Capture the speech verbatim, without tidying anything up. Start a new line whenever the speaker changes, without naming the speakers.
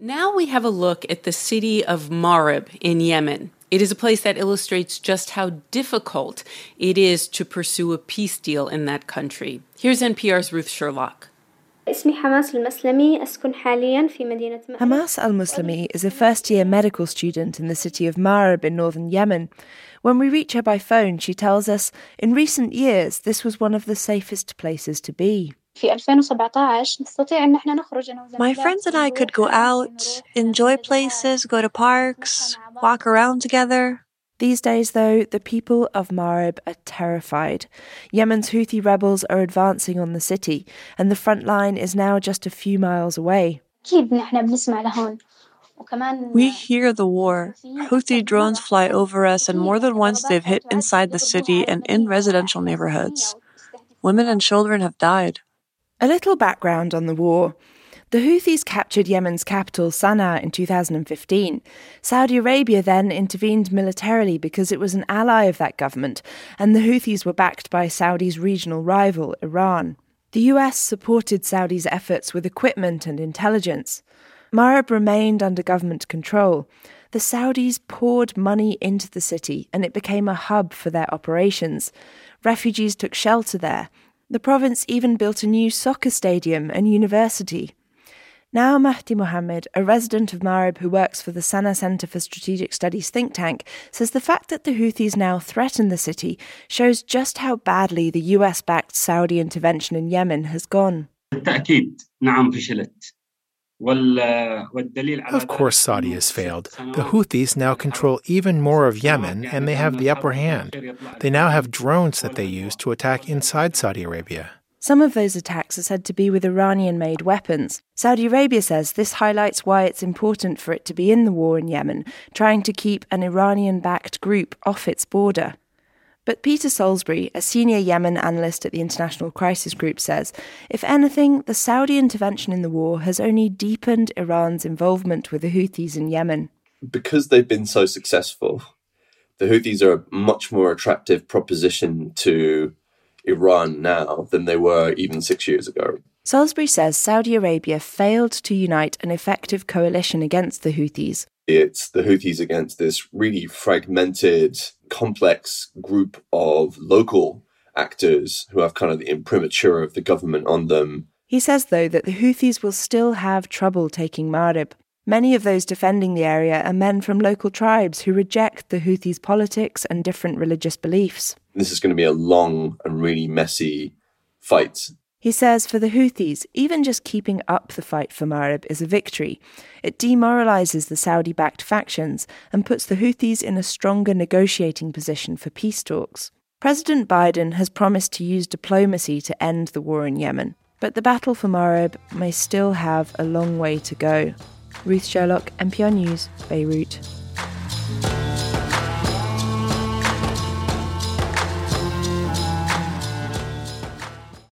Now we have a look at the city of Marib in Yemen. It is a place that illustrates just how difficult it is to pursue a peace deal in that country. Here's N P R's Ruth Sherlock.
Hamas al-Muslimi is a first-year medical student in the city of Marib in northern Yemen. When we reach her by phone, she tells us, in recent years, this was one of the safest places to be.
My friends and I could go out, enjoy places, go to parks, walk around together.
These days, though, the people of Marib are terrified. Yemen's Houthi rebels are advancing on the city, and the front line is now just a few miles away.
We hear the war. Houthi drones fly over us, and more than once they've hit inside the city and in residential neighborhoods. Women and children have died.
A little background on the war. The Houthis captured Yemen's capital, Sana'a, in two thousand fifteen. Saudi Arabia then intervened militarily because it was an ally of that government, and the Houthis were backed by Saudi's regional rival, Iran. The U S supported Saudi's efforts with equipment and intelligence. Marib remained under government control. The Saudis poured money into the city, and it became a hub for their operations. Refugees took shelter there. The province even built a new soccer stadium and university. Now Mahdi Mohammed, a resident of Marib who works for the Sana Centre for Strategic Studies think tank, says the fact that the Houthis now threaten the city shows just how badly the U S-backed Saudi intervention in Yemen has gone.
Of course Saudi has failed. The Houthis now control even more of Yemen, and they have the upper hand. They now have drones that they use to attack inside Saudi Arabia.
Some of those attacks are said to be with Iranian-made weapons. Saudi Arabia says this highlights why it's important for it to be in the war in Yemen, trying to keep an Iranian-backed group off its border. But Peter Salisbury, a senior Yemen analyst at the International Crisis Group, says, if anything, the Saudi intervention in the war has only deepened Iran's involvement with the Houthis in Yemen.
Because they've been so successful, the Houthis are a much more attractive proposition to Iran now than they were even six years ago.
Salisbury says Saudi Arabia failed to unite an effective coalition against the Houthis.
It's the Houthis against this really fragmented, complex group of local actors who have kind of the imprimatur of the government on them.
He says, though, that the Houthis will still have trouble taking Marib. Many of those defending the area are men from local tribes who reject the Houthis' politics and different religious beliefs.
This is going to be a long and really messy fight.
He says for the Houthis, even just keeping up the fight for Marib is a victory. It demoralises the Saudi-backed factions and puts the Houthis in a stronger negotiating position for peace talks. President Biden has promised to use diplomacy to end the war in Yemen, but the battle for Marib may still have a long way to go. Ruth Sherlock, N P R News, Beirut.